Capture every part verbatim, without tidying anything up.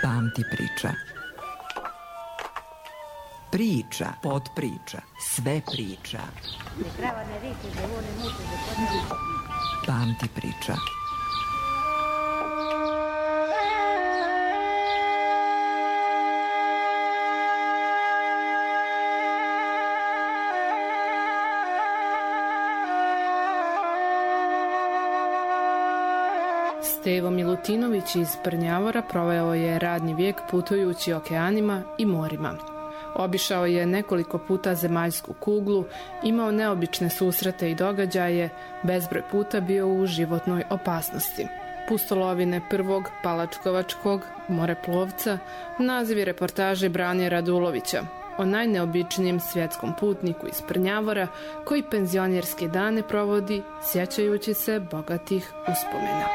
Pamti priča. Priča, podpriča, sve priča. Pamti priča. Stevo Milutinović iz Prnjavora proveo je radni vijek putujući okeanima i morima. Obišao je nekoliko puta zemaljsku kuglu, imao neobične susrete i događaje, bezbroj puta bio u životnoj opasnosti. Pustolovine prvog palačkovačkog moreplovca, nazivi reportaže Brane Radulovića o najneobičnijem svjetskom putniku iz Prnjavora koji penzionerske dane provodi sjećajući se bogatih uspomena.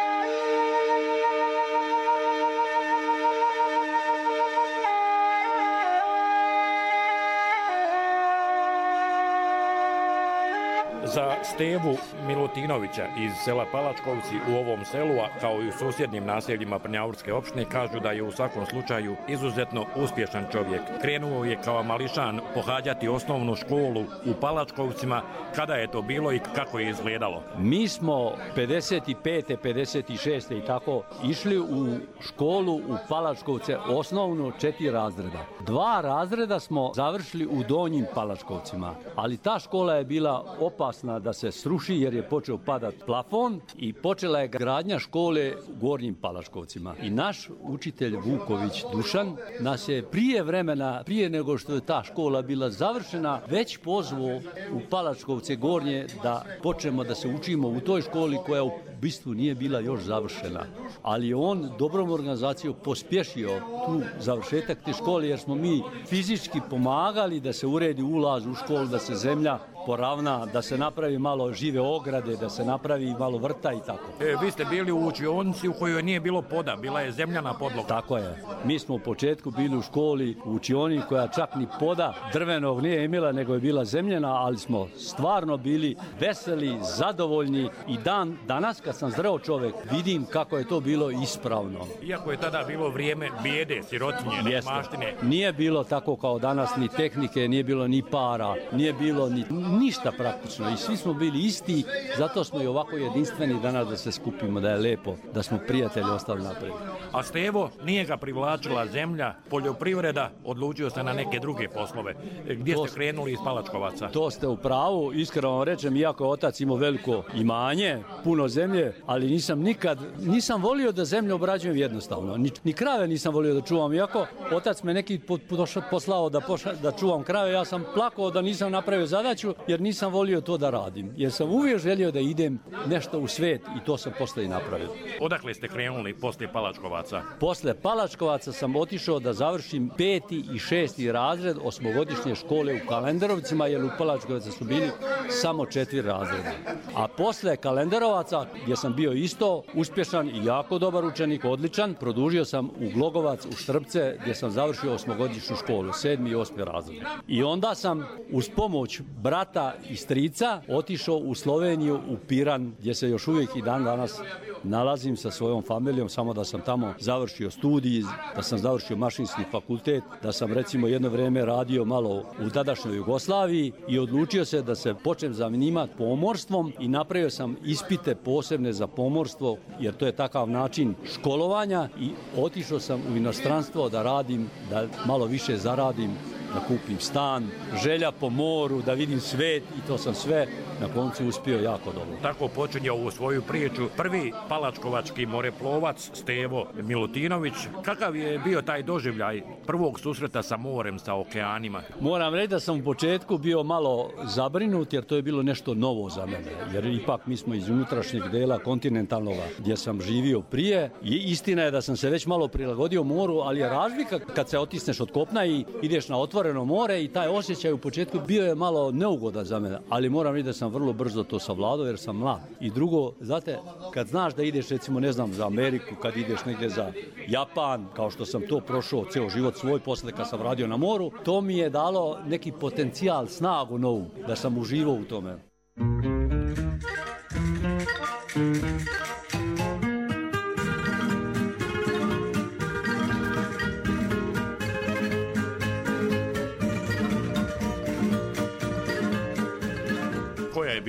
Za Stevu Milutinovića iz sela Palačkovci u ovom selu, a kao i u susjednim naseljima Prnjavorske opštine, kažu da je u svakom slučaju izuzetno uspješan čovjek. Krenuo je kao mališan pohađati osnovnu školu u Palačkovcima. Kada je to bilo i kako je izgledalo? Mi smo pedeset pete, pedeset šeste i tako išli u školu u Palačkovce, osnovno četiri razreda. Dva razreda smo završili u Donjim Palačkovcima, ali ta škola je bila opasna da se sruši jer je počeo padat plafon i počela je gradnja škole u Gornjim Palačkovcima. I naš učitelj Vuković Dušan nas je prije vremena, prije nego što je ta škola bila završena, već pozvao u Palačkovce Gornje da počnemo da se učimo u toj školi koja u bistvu nije bila još završena. Ali je on dobrom organizacijom pospješio tu završetak te škole jer smo mi fizički pomagali da se uredi ulaz u školu, da se zemlja poravna, da se napravi malo žive ograde, da se napravi malo vrta i tako. E, vi ste bili u učionici u kojoj nije bilo poda, bila je zemljana podloga. Tako je. Mi smo u početku bili u školi u učioni koja čak ni poda drvenog nije imala, nego je bila zemljana, ali smo stvarno bili veseli, zadovoljni i dan danas kad sam zreo čovjek vidim kako je to bilo ispravno. Iako je tada bilo vrijeme bijede, sirotinje, nemaštine. Nije bilo tako kao danas, ni tehnike, nije bilo ni para, nije bilo ni ništa praktično i svi smo bili isti, zato smo i ovako jedinstveni danas da se skupimo, da je lepo, da smo prijatelji ostali naprijed. A Stevo, nije ga privlačila zemlja, poljoprivreda, odlučio se na neke druge poslove. Gdje to ste krenuli iz Palačkovaca? To ste u pravu, iskreno vam rečem, iako je otac imao veliko imanje, puno zemlje, ali nisam nikad, nisam volio da zemlju obrađujem jednostavno. Ni, ni krave nisam volio da čuvam, iako otac me neki put poslao da, poša, da čuvam krave, ja sam plakao da nisam napravio zadaću, jer nisam volio to da radim. Jer sam uvijek želio da idem nešto u svijet i to sam posle i napravio. Odakle ste krenuli poslije Palačkovaca? Posle Palačkovaca sam otišao da završim peti i šesti razred osmogodišnje škole u Kalenderovcima, jer u Palačkovaca su bili samo četiri razreda. A posle Kalenderovaca, gdje sam bio isto uspješan i jako dobar učenik, odličan, produžio sam u Glogovac, u Štrbce, gdje sam završio osmogodišnju školu, sedmi i osmi razred. I onda sam uz pomoć brata i strica otišao u Sloveniju, u Piran, gdje se još uvijek i dan danas nalazim sa svojom familijom, samo da sam tamo završio studij, da sam završio mašinski fakultet, da sam recimo jedno vrijeme radio malo u tadašnjoj Jugoslaviji i odlučio se da se počnem zanimati pomorstvom i napravio sam ispite posebne za pomorstvo, jer to je takav način školovanja i otišao sam u inostranstvo da radim, da malo više zaradim, da kupim stan, želja po moru, da vidim svet i to sam sve na koncu uspio jako dobro. Tako počinje ovu svoju priču prvi palačkovački moreplovac Stevo Milutinović. Kakav je bio taj doživljaj prvog susreta sa morem, sa okeanima? Moram reći da sam u početku bio malo zabrinut jer to je bilo nešto novo za mene. Jer ipak mi smo iz unutrašnjeg dela kontinentalnog gdje sam živio prije. I istina je da sam se već malo prilagodio moru, ali je razlika kad se otisneš od kopna i ideš na otvoreno more i taj osjećaj u početku bio je malo neugodan za mene. Ali moram reći da sam vrlo brzo to savladao jer sam mlad. I drugo, znate, kad znaš da ideš recimo ne znam za Ameriku, kad ideš negdje za Japan, kao što sam to prošao ceo život svoj posle kad sam radio na moru, to mi je dalo neki potencijal, snagu novu, da sam uživao u tome.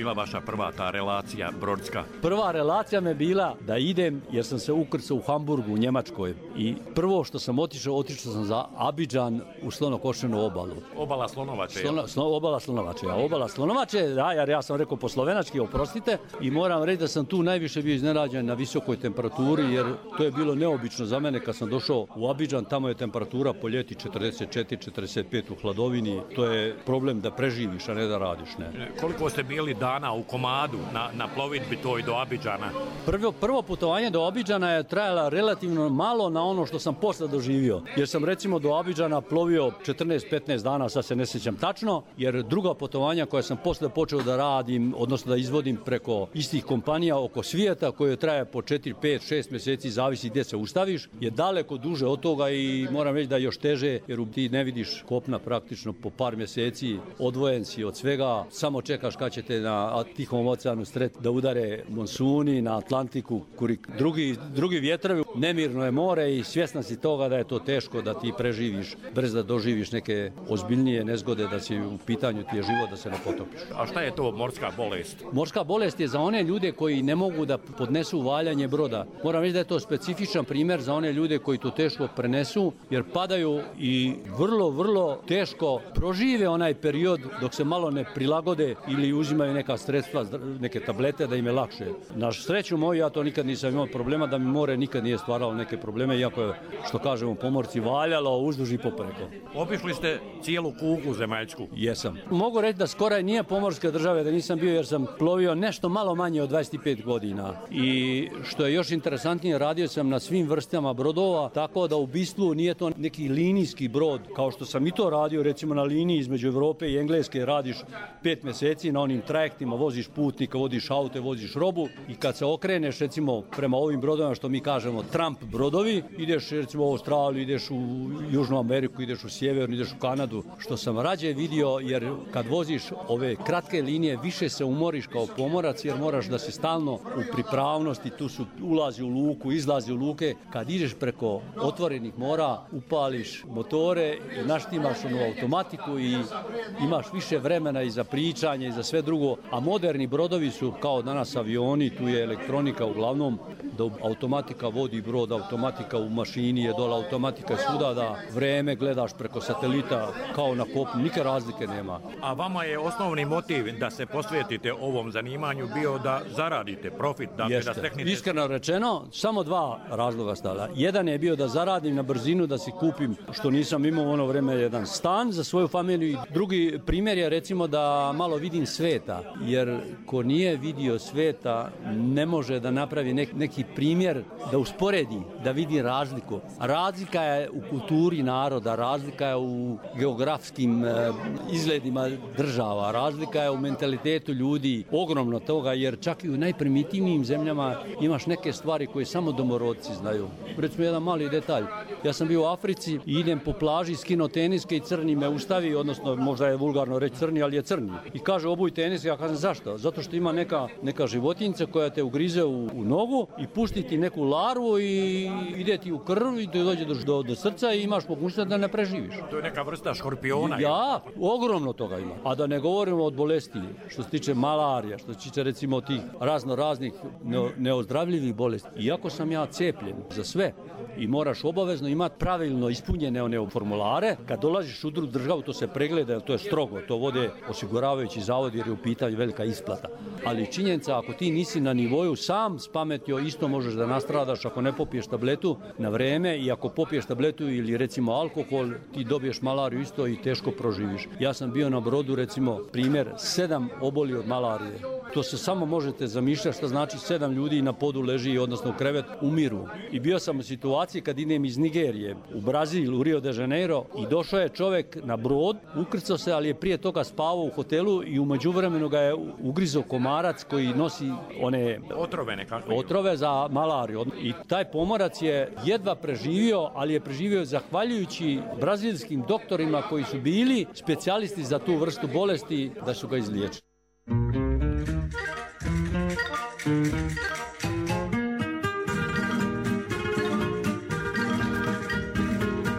bila vaša prva ta relacija brodska? Prva relacija me bila da idem, jer sam se ukrcao u Hamburgu, u Njemačkoj. I prvo što sam otišao, otišao sam za Abidžan u Slonokošenu obalu. Obala Slonovače, Slono, slo, obala Slonovače, ja. Obala Slonovače, da, jer ja sam rekao po slovenački, oprostite. I moram reći da sam tu najviše bio iznenađen na visokoj temperaturi, jer to je bilo neobično za mene kad sam došao u Abidžan. Tamo je temperatura po ljeti četrdeset četiri četrdeset pet u hladovini. To je problem da preživiš, a ne da radiš. Ne. Koliko ste bili dana u komadu na, na plovidbi toj do Abidžana? Prvo, prvo putovanje do Abidžana je trajala relativno malo na ono što sam posle doživio. Jer sam recimo do Abidžana plovio četrnaest petnaest dana, sad se ne sjećam tačno, jer druga putovanja koja sam posle počeo da radim, odnosno da izvodim preko istih kompanija oko svijeta, koje traje po četiri pet šest mjeseci, zavisi gdje se ustaviš, je daleko duže od toga i moram reći da je još teže, jer ti ne vidiš kopna praktično po par mjeseci, odvojen si od svega, samo čekaš kad ćete na Tihom oceanu stret da udare monsuni, na Atlantiku kurik, drugi, drugi vjetrovi, nemirno je more i svjesna si toga da je to teško da ti preživiš, brz da doživiš neke ozbiljnije nezgode, da si u pitanju ti je život da se ne potopiš. A šta je to morska bolest? Morska bolest je za one ljude koji ne mogu da podnesu valjanje broda. Moram reći da je to specifičan primjer za one ljude koji to teško prenesu, jer padaju i vrlo, vrlo teško prožive onaj period dok se malo ne prilagode ili uzimaju neka sredstva, neke tablete da im je lakše. Na sreću moju, ja to nikad nisam imao problema, da mi more nikad nije stvaralo neke probleme, iako je, što kažemo, pomorci valjalo uzduž i popreko. Obišli ste cijelu kuglu zemaljsku? Jesam. Mogu reći da skoro nije pomorske države, da nisam bio, jer sam plovio nešto malo manje od dvadeset pet godina. I što je još interesantnije, radio sam na svim vrstama brodova, tako da u Bistlu nije to neki linijski brod, kao što sam i to radio, recimo na liniji između Europe i Engleske, radiš pet mjeseci na onim trajektima, voziš putnika, voziš aute, voziš robu i kad se okreneš recimo prema ovim brodovima što mi kažemo Trump brodovi, ideš recimo u Australiju, ideš u Južnu Ameriku, ideš u Sjevernu, ideš u Kanadu, što sam rađe vidio, jer kad voziš ove kratke linije više se umoriš kao pomorac, jer moraš da se stalno u pripravnosti, tu su ulazi u luku, izlazi u luke, kad ideš preko otvorenih mora, upališ motore, naštimaš onu automatiku i imaš više vremena i za pričanje i za sve drugo, a moderni brodovi su kao danas avioni, tu je elektronika uglavnom, da automatika vodi brod, automatika u mašini je dole, automatika je svuda, da vreme gledaš preko satelita kao na kopnu, nikakve razlike nema. A vama je osnovni motiv da se posvetite ovom zanimanju bio da zaradite profit, da, da steknete... Iskreno rečeno, samo dva razloga stala. Jedan je bio da zaradim na brzinu, da si kupim, što nisam imao u ono vreme, jedan stan za svoju familiju. Drugi primjer je recimo da malo vidim sveta, jer ko nije vidio sveta ne može da napravi nek, neki primjer da usporedi, da vidi razliku. Razlika je u kulturi naroda, razlika je u geografskim e, izgledima država, razlika je u mentalitetu ljudi, ogromno toga, jer čak i u najprimitivnijim zemljama imaš neke stvari koje samo domorodci znaju. Recimo jedan mali detalj, ja sam bio u Africi i idem po plaži, skino teniske i crni me ustavi, odnosno možda je vulgarno reći crni, ali je crni. I kaže obuj teniske, ja kažem zašto? Zato što ima neka, neka životinjica koja te ugrize u, u nogu i pusti ti neku larvu i ide ti u krv i dođe do, do, do srca i imaš mogućnost da ne preživiš. To je neka vrsta škorpiona. Ja, ogromno toga ima. A da ne govorimo od bolesti, što se tiče malarija, što se tiče recimo tih razno raznih neozdravljivih bolesti. Iako sam ja cepljen za sve i moraš obavezno imati pravilno ispunjene one formulare, kad dolaziš u drugu državu to se pregleda, to je strogo, to vode osiguravajući zavod jer je u pitanju velika isplata. Ali činjenica, ako ti nisi na nivoju sam s pametio, isto možeš da nastradaš ako ne popiješ tabletu na vreme i ako popiješ tabletu ili recimo alkohol, ti dobiješ malariju isto i teško proživiš. Ja sam bio na brodu, recimo, primjer, sedam oboli od malarije. To se samo možete zamišljati što znači sedam ljudi na podu leži, odnosno u krevet, umiru. I bio sam u situaciji kad idem iz Nigerije u Brazil, u Rio de Janeiro i došao je čovjek na brod, ukrcao se, ali je prije toga spavao u hotelu i u međuvremenu ga je ugrizao komarac koji nosi one otrove, nekakve. otrove za malariju. I taj pomorac je jedva preživio, ali je preživio zahvaljujući brazilskim doktorima koji su bili specijalisti za tu vrstu bolesti da su ga izliječili.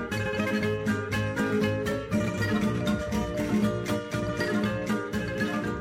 Vi ste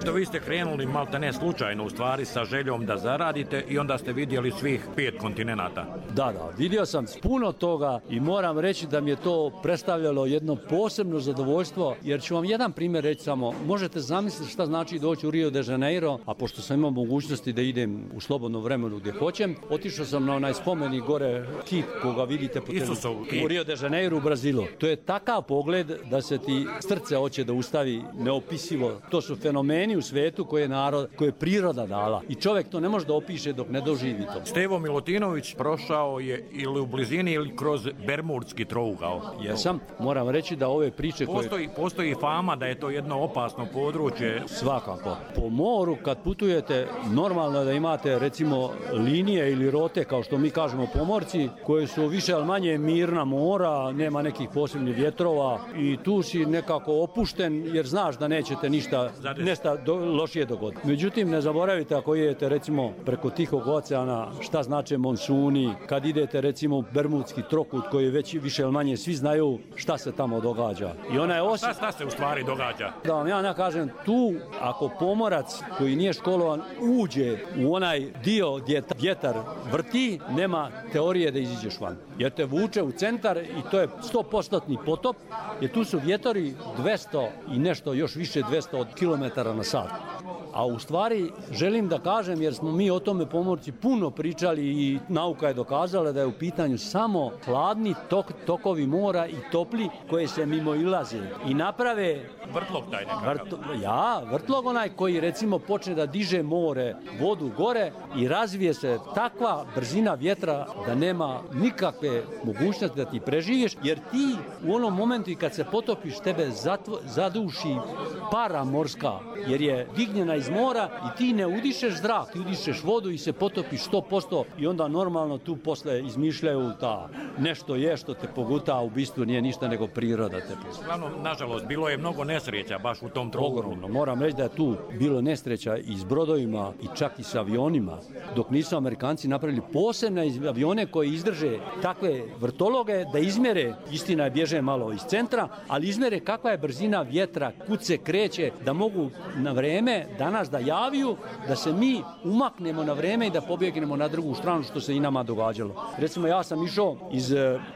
krenuli malte ne slučajno u stvari sa željom da zaradite i onda ste vidjeli svih pet kontinenata. Da, da, vidio sam puno toga i moram reći da mi je to predstavljalo jedno posebno zadovoljstvo, jer ću vam jedan primjer reći samo. Možete zamisliti šta znači doći u Rio de Janeiro, a pošto sam imao mogućnosti da idem u slobodno vremenu gdje hoćem, otišao sam na onaj spomenik gore kip koga vidite po televiziji u Rio de Janeiro u Brazilu. To je takav pogled da se ti srce hoće da ustavi neopisivo. To su fenomeni u svetu koje je narod, koje je priroda dala i čovjek to ne može da opiše dok ne doživi to. Stevo Milutinović prošao je ili u blizini ili kroz Bermudski trougao. Jesam, moram reći da ove priče koje... Postoji, postoji fama da je to jedno opasno područje. Svakako. Po moru kad putujete, normalno je da imate recimo linije ili rote, kao što mi kažemo pomorci, koje su više ali manje mirna mora, nema nekih posebnih vjetrova i tu si nekako opušten jer znaš da nećete ništa, nešto do, lošije dogoditi. Međutim, ne zaboravite ako idete recimo preko Tihog oceana, šta znače monsuni, kad idete recimo u Bermudski trokut koji već više ili manje svi znaju šta se tamo događa. I ona je osim... šta, šta se u stvari događa? Da vam ja ne kažem, tu ako pomorac koji nije školovan uđe u onaj dio gdje vjetar vrti, nema teorije da iziđeš van. Jer te vuče u centar i to je sto posto potop, jer tu su vjetori dvjesto i nešto, još više dvjesto kilometara na sat. A u stvari želim da kažem, jer smo mi o tome pomorci puno pričali i nauka je dokazala da je u pitanju samo hladni tok, tokovi mora i topli koje se mimo ilaze i naprave vrtlog taj nekakav. Vrt, ja, vrtlog onaj koji recimo počne da diže more, vodu gore i razvije se takva brzina vjetra da nema nikakve mogućnosti da ti preživiš, jer ti u onom momentu i kad se potopiš tebe zatvo, zaduši para morska, jer je dignjena iz mora i ti ne udišeš zrak, ti udišeš vodu i se potopiš sto posto i onda normalno tu posle izmišljaju ta nešto je što te poguta, a u bistvu nije ništa nego priroda te posle. Glavno, nažalost, bilo je mnogo nesreća baš u tom trouglu. Ogromno. Moram reći da je tu bilo nesreća i s brodovima i čak i s avionima, dok nisu Amerikanci napravili posebne avione koji izdrže takve vrtologe da izmjere, istina je bježe malo iz centra, ali izmjere kakva je brzina vjetra, kud se kreće, da mogu na vreme danas da javiju da se mi umaknemo na vreme i da pobjegnemo na drugu stranu, što se i nama događalo. Recimo, ja sam išao iz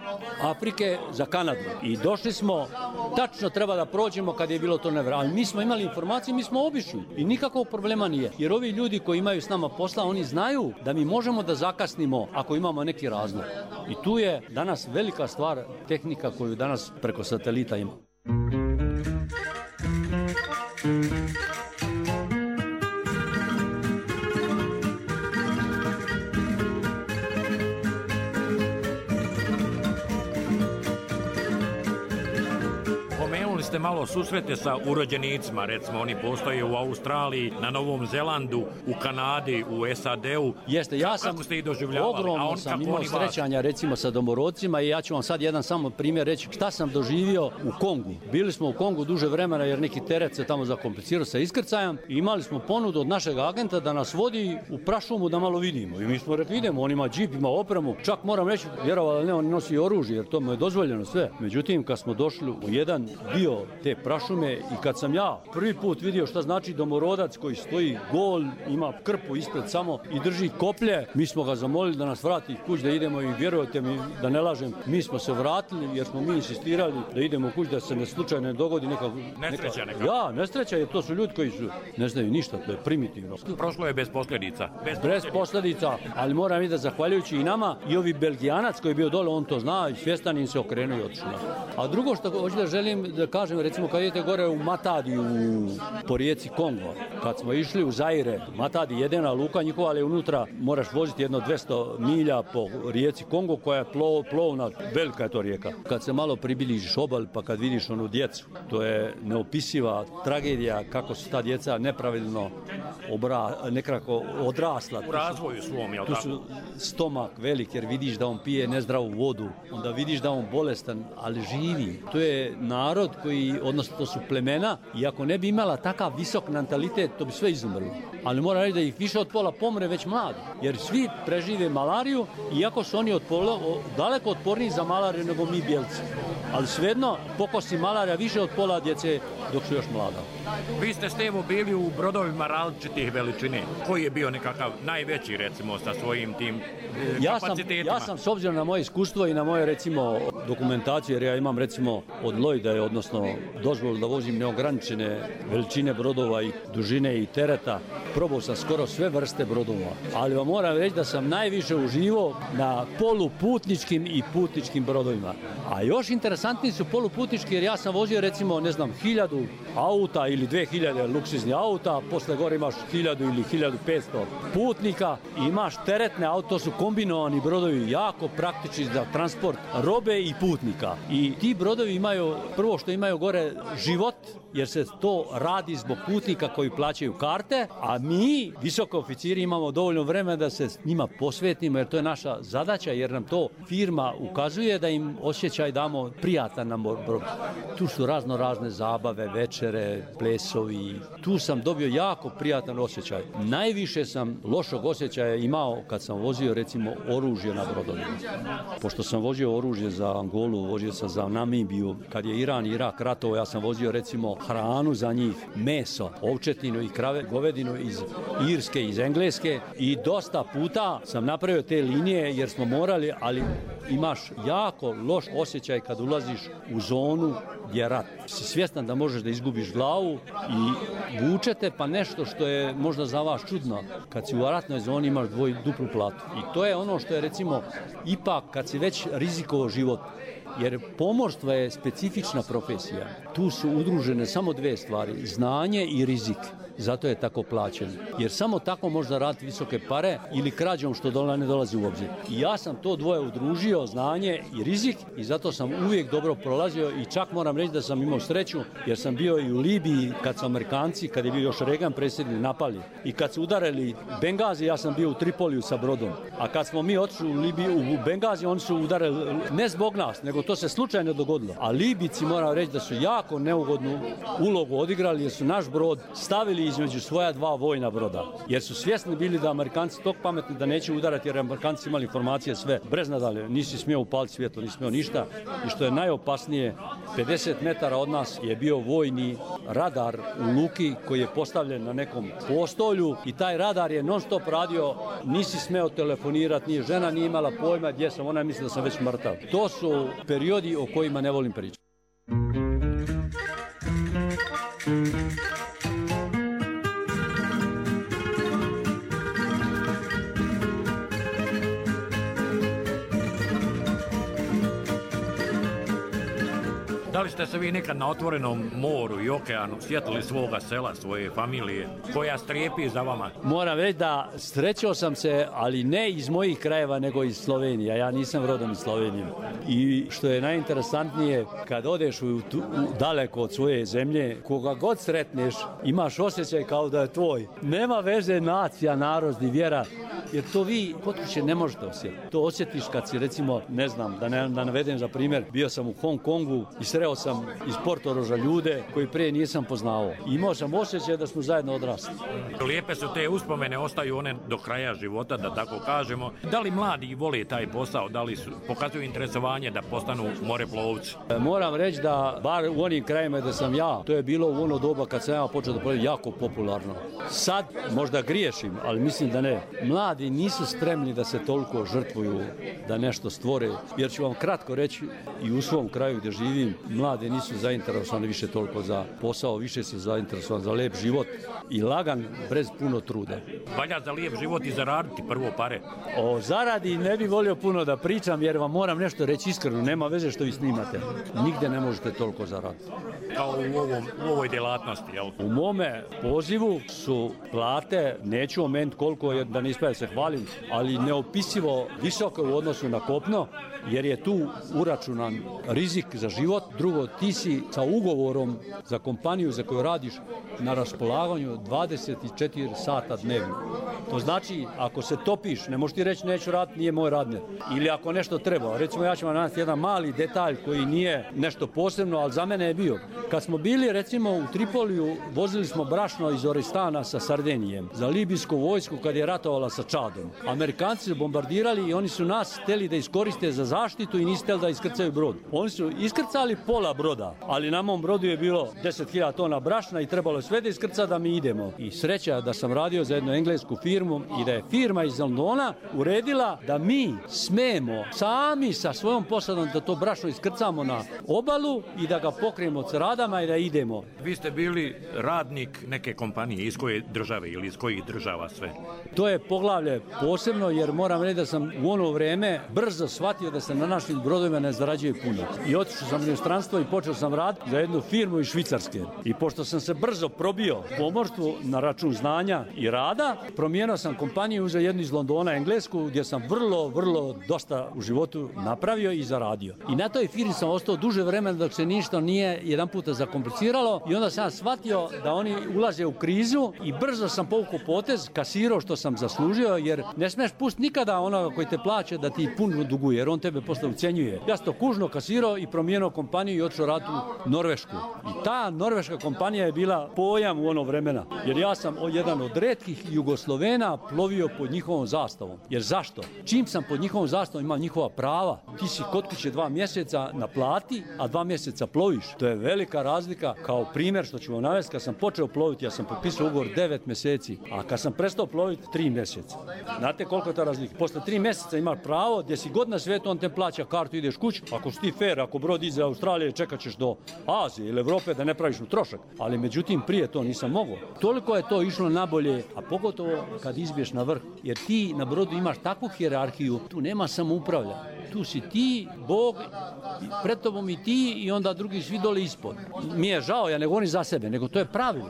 Afrike za Kanadu i došli smo, tačno treba da prođemo kad je bilo to nevjerojatno, ali mi smo imali informacije, mi smo obišli i nikakvog problema nije. Jer ovi ljudi koji imaju s nama posla, oni znaju da mi možemo da zakasnimo ako imamo neki razlog. I tu je danas velika stvar tehnika koju danas preko satelita ima. Ste malo susrete sa urođenicima, recimo oni postoje u Australiji, na Novom Zelandu, u Kanadi, u S A D-u. Jeste, ja sam kako ste ih doživljavali? ogromno A on, sam imao srećanja recimo sa domorodcima i ja ću vam sad jedan samo primjer reći šta sam doživio u Kongu. Bili smo u Kongu duže vremena jer neki teret se tamo zakomplicirao sa iskrcajem i imali smo ponudu od našeg agenta da nas vodi u prašumu da malo vidimo. I mi smo rekli idemo, on ima džip, ima opremu, čak moram reći, vjerovali ne, on nosi oružje jer to mu je dozvoljeno sve. Međutim, kad smo došli u jedan dio te prašume i kad sam ja prvi put vidio šta znači domorodac koji stoji gol, ima krpu ispred samo i drži koplje, mi smo ga zamolili da nas vrati kuć da idemo i vjerujte mi da ne lažem, mi smo se vratili jer smo mi insistirali da idemo kuć da se ne slučajno ne dogodi neka... Nesreća neka. Ja, nesreća jer to su ljudi koji su, ne znaju ništa, to je primitivno. Prošlo je bez posljedica. Bez, bez posljedica, ali moram i da zahvaljujući i nama i ovi Belgijanac koji je bio dole, on to zna i svjestan im se okrenuo i otišao. A drugo što hoću da želim da kažem, recimo kad idete gore u Matadi u, po rijeci Kongo, kad smo išli u Zaire, Matadi jedina luka njihova, ali unutra moraš voziti jedno dvjesto milja po rijeci Kongo koja je plov, plovna, velika je to rijeka. Kad se malo približiš obal pa kad vidiš onu djecu, to je neopisiva tragedija kako su ta djeca nepravilno obra, nekako odrasla. U razvoju svom, jel tu tako? Tu su stomak velik jer vidiš da on pije nezdravu vodu, onda vidiš da on bolestan, ali živi. To je narod koji koji, odnosno to su plemena, i ako ne bi imala takav visok natalitet, to bi sve izumrlo. Ali moram reći da ih više od pola pomre već mladi, jer svi prežive malariju, iako su oni od pola, daleko otporniji za malariju nego mi bijelci. Ali svejedno pokosi malarija više od pola djece dok su još mlada. Vi ste, Stevo, bili u brodovima različitih veličine. Koji je bio nekakav najveći, recimo, sa svojim tim ja sam, kapacitetima? ja sam, s obzirom na moje iskustvo i na moje, recimo, dokumentacije, jer ja imam, recimo, od Lloyda, odnosno dozvolu da vozim neograničene veličine brodova i dužine i tereta, probao sam skoro sve vrste brodova. Ali vam moram reći da sam najviše uživao na poluputničkim i putničkim brodovima. A još interesantniji su poluputnički, jer ja sam vozio, recimo, ne znam, hiljadu auta ili dve hiljade luksuznih auta, posle gore imaš hiljadu ili hiljadu petsto putnika i imaš teretne auto, to su kombinovani brodovi, jako praktični za transport robe i putnika. I ti brodovi imaju, prvo što imaju gore život, jer se to radi zbog putnika koji plaćaju karte, a mi, visoko oficiri, imamo dovoljno vremena da se s njima posvetimo, jer to je naša zadaća, jer nam to firma ukazuje da im osjećaj damo prijatan na brodu. Tu su razno razne zabave, večere, plesovi. Tu sam dobio jako prijatan osjećaj. Najviše sam lošog osjećaja imao kad sam vozio, recimo, oružje na brodovima. Pošto sam vozio oružje za Angolu, vozio sam za Namibiju, kad je Iran i Irak ratovo, ja sam vozio, recimo, hranu za njih, meso, ovčetinu i krave, govedinu iz Irske, iz Engleske, i dosta puta sam napravio te linije jer smo morali, ali imaš jako loš osjećaj kad ulaziš u zonu gdje je rat. Si svjestan da možeš da izgubiš glavu i vučete pa nešto što je možda za vas čudno. Kad si u ratnoj zoni imaš dvoj duplu platu. I to je ono što je, recimo, ipak kad si već rizikovao život, jer pomorstvo je specifična profesija. Tu su udružene samo dve stvari, znanje i rizik. Zato je tako plaćen. Jer samo tako može zaraditi visoke pare ili krađom što dola ne dolazi u obzir. I ja sam to dvoje udružio, znanje i rizik, i zato sam uvijek dobro prolazio i čak moram reći da sam imao sreću jer sam bio i u Libiji kad su Amerikanci, kad je bio još Reagan predsjednik, napali. I kad su udarili Bengazi, ja sam bio u Tripoliju sa brodom. A kad smo mi otišli u Libiju, u Bengazi, oni su udarili ne zbog nas, nego to se slučajno dogodilo. A Libijci, moram reći, da su jako neugodnu ulogu odigrali jer su naš brod stavili između svoja dva vojna broda. Jer su svjesni bili da Amerikanci tog pametni da neće udarati, jer Amerikanci imali informacije sve brez nadalje. Nisi smio upaliti svjetlo, nisi smio ništa. I što je najopasnije, pedeset metara od nas je bio vojni radar u luki koji je postavljen na nekom postolju i taj radar je non stop radio, nisi smeo telefonirati, nije žena nije imala pojma gdje sam, ona je mislila da sam već mrtav. To su periodi o kojima ne volim pričati. Da li ste se vi nekad na otvorenom moru i okeanu sjetili svoga sela, svoje familije, koja strepi za vama? Moram reći da srećao sam se, ali ne iz mojih krajeva, nego iz Slovenije. Ja nisam rodom iz Slovenije. I što je najinteresantnije, kad odeš u, u, daleko od svoje zemlje, koga god sretneš, imaš osjećaj kao da je tvoj. Nema veze nacija, narod i vjera, jer to vi kod kuće ne možete osjetiti. To osjetiš kad si, recimo, ne znam, da ne da navedem za primjer, bio sam u Hong Kongu i sreo sam iz Portoroža ljude koji prije nisam poznao. Imao sam osjećaj da smo zajedno odrasli. Lijepe su te uspomene, ostaju one do kraja života, da tako kažemo. Da li mladi vole taj posao, da li su, pokazuju interesovanje da postanu moreplovci? Moram reći da, bar u onim krajima da sam ja, to je bilo u ono doba kad sam ja počeo da plovim jako popularno. Sad možda griješim, ali mislim da ne. Mladi nisu spremni da se toliko žrtvuju, da nešto stvore. Jer ću vam kratko reći, i u svom kraju gdje živim, mladi nisu zainteresovani više toliko za posao, više su zainteresovani za lijep život i lagan, bez puno truda. Valja za lijep život i zaraditi prvo pare. O zaradi ne bi volio puno da pričam, jer vam moram nešto reći iskreno, nema veze što vi snimate. Nigde ne možete toliko zaraditi. Kao u, ovom, u ovoj djelatnosti, jel? U mome pozivu su plate, neću omeniti koliko je, da ne ispada se hvalim, ali neopisivo visoko u odnosu na kopno, jer je tu uračunan rizik za život. Drugo drugo, ti si sa ugovorom za kompaniju za koju radiš na raspolaganju dvadeset četiri sata dnevno. To znači, ako se topiš, ne možeš ti reći neću raditi, nije moj radnje. Ili ako nešto treba, recimo ja ću vam navesti jedan mali detalj koji nije nešto posebno, ali za mene je bio. Kad smo bili recimo u Tripoliju, vozili smo brašno iz Oristana sa Sardinijem za libijsku vojsku kad je ratovala sa Čadom. Amerikanci su bombardirali i oni su nas htjeli da iskoriste za zaštitu i nisu htjeli da iskrcaju brod. Oni su iskrcali pola broda, ali na mom brodu je bilo deset hiljada tona brašna i trebalo je sve da iskrca da mi idemo. I sreća da sam radio za jednu englesku firmu i da je firma iz Londona uredila da mi smemo sami sa svojom posadom da to brašno iskrcamo na obalu i da ga pokrijemo ceradama i da idemo. Vi ste bili radnik neke kompanije, iz koje države ili iz kojih država sve? To je poglavlje posebno jer moram reći da sam u ono vrijeme brzo shvatio da se na našim brodovima ne zarađuje puno. I otišao sam u inostranstvo i počeo sam raditi za jednu firmu iz Švicarske. I pošto sam se brzo probio pomorstvu na račun znanja i rada, promijenio sam kompaniju, uzeo jednu iz Londona, englesku, gdje sam vrlo, vrlo dosta u životu napravio i zaradio. I na toj firmi sam ostao duže vremena dok se ništa nije jedan puta zakompliciralo i onda sam shvatio da oni ulaze u krizu i brzo sam povukao potez, kasirao što sam zaslužio, jer ne smiješ pustiti nikada onoga koji te plaće da ti puno duguje, jer on tebe posle ucenjuje. Ja sam to kužno kasirao i promijenio kompaniju i otišao raditi u Norvešku. I ta norveška kompanija je bila pojam u ono vremena, jer ja sam jedan od retkih Jugoslovena plovio pod njihovom zastavom. Jer zašto? Čim sam pod njihovom zastavom imam njihova prava. Ti si kod kuće dva mjeseca na plati, a dva mjeseca ploviš. To je velika razlika. Kao primjer što ću vam navesti, kad sam počeo ploviti, ja sam potpisao ugovor devet mjeseci, a kad sam prestao ploviti tri mjeseca. Znate koliko je to razlika? Posle tri mjeseca imaš pravo, gdje si god na svijetu, on te plaća kartu, ideš kući. Ako si ti fair, ako brod iz Australije, čekat ćeš do Azije ili Evrope da ne praviš mu trošak. Ali međutim, prije to nisam mogao. Toliko je to išlo nabolje, a pogotovo kad izbiješ na vrh. Jer ti na brodu imaš takvu hijerarhiju, tu nema samoupravlja. Tu si ti, Bog, pred tobom i ti i onda drugi svi dole ispod. Mi je žao, ja ne govorim za sebe, nego to je pravilo.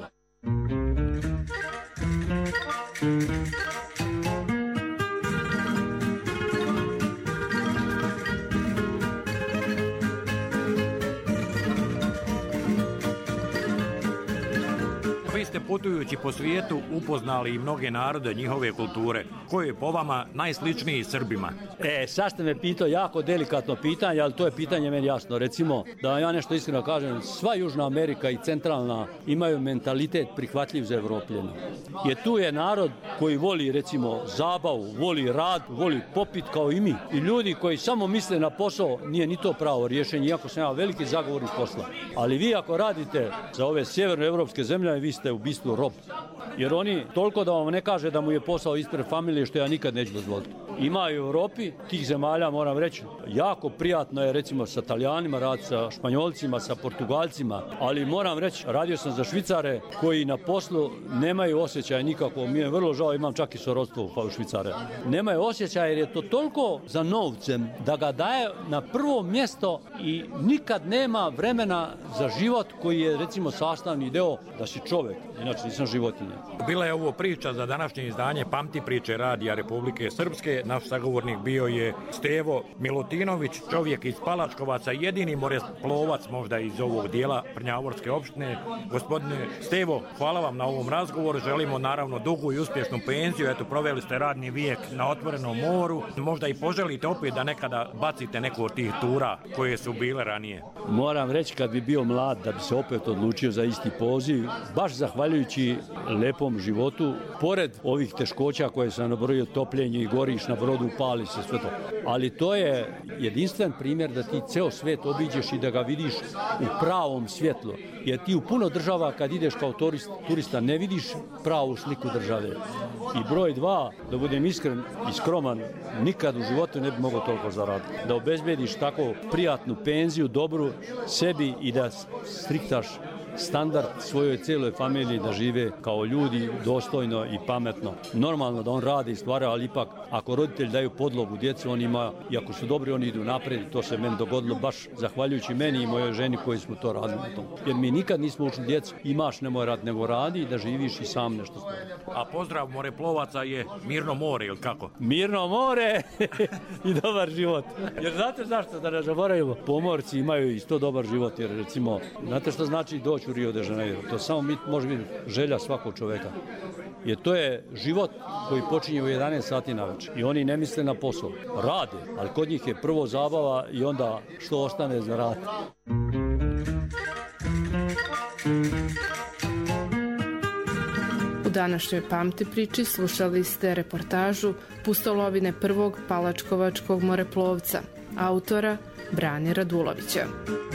Vi ste putujući po svijetu upoznali i mnoge narode, njihove kulture. Koji je po vama najsličniji Srbima? E, sad ste me pitao jako delikatno pitanje, ali to je pitanje meni jasno. Recimo, da ja nešto iskreno kažem, sva Južna Amerika i centralna imaju mentalitet prihvatljiv za Evropljena. Jer tu je narod koji voli, recimo, zabavu, voli rad, voli popit kao i mi. I ljudi koji samo misle na posao, nije ni to pravo rješenje, iako sam ja veliki zagovornik posla. Ali vi ako radite za ove sjevernoevropske zemlje, vi ste u bistvu rob. Jer oni toliko da vam ne kaže da mu je posao ispred familije, što ja nikad neću dozvoliti. Ima u Europi tih zemalja, moram reći, jako prijatno je recimo sa Talijanima raditi, sa Španjolcima, sa Portugalcima, ali moram reći, radio sam za Švicare koji na poslu nemaju osjećaj nikako, mi je vrlo žao, imam čak i srodstvo u Švicare. Nemaju osjećaj jer je to toliko za novcem da ga daje na prvo mjesto i nikad nema vremena za život koji je recimo sastavni deo da si čovjek, inače nisam životinja. Bila je ovo priča za današnje izdanje Pamti priče Radija Republike Srpske. Naš sagovornik bio je Stevo Milutinović, čovjek iz Palačkovaca, jedini moreplovac možda iz ovog dijela Prnjavorske opštine. Gospodine Stevo, hvala vam na ovom razgovoru. Želimo naravno dugu i uspješnu penziju. Eto, proveli ste radni vijek na otvorenom moru. Možda i poželite opet da nekada bacite neku od tih tura koje su bile ranije. Moram reći, kad bi bio mlad da bi se opet odlučio za isti poziv, baš zahvaljujući lepom životu, pored ovih teškoća koje sam nabrojio, topljenje i goriš na brodu, pali se sve to. Ali to je jedinstven primjer da ti ceo svijet obiđeš i da ga vidiš u pravom svjetlu. Jer ti u puno država kad ideš kao turist, turista ne vidiš pravu sliku države. I broj dva, da budem iskren i skroman, nikad u životu ne bi mogao toliko zaraditi. Da obezbediš tako prijatnu penziju, dobru sebi i da striktaš standard svojoj cijeloj familiji da žive kao ljudi dostojno i pametno. Normalno da on radi i stvara, ali ipak ako roditelji daju podlogu djecu, oni ima, i ako su dobri, oni idu naprijed. To se meni dogodilo baš zahvaljujući meni i mojoj ženi koji smo to radili na tom. Jer mi nikad nismo učili djecu, imaš nemoj rad, nego radi da živiš i sam nešto stvara. A pozdrav moreplovaca je mirno more, ili kako? Mirno more i dobar život. Jer znate zašto, da ne zaboravimo, pomorci imaju isto dobar život, jer recimo, znate što znači doći u Rio de Janeiro? To samo može biti želja svakog čovjeka. Jer to je život koji počinje u jedanaest sati na večer. I oni ne misle na posao. Rade, ali kod njih je prvo zabava i onda što ostane za rad. U današnjoj Pamti priči slušali ste reportažu pustolovine prvog palačkovačkog moreplovca, autora Brane Radulovića.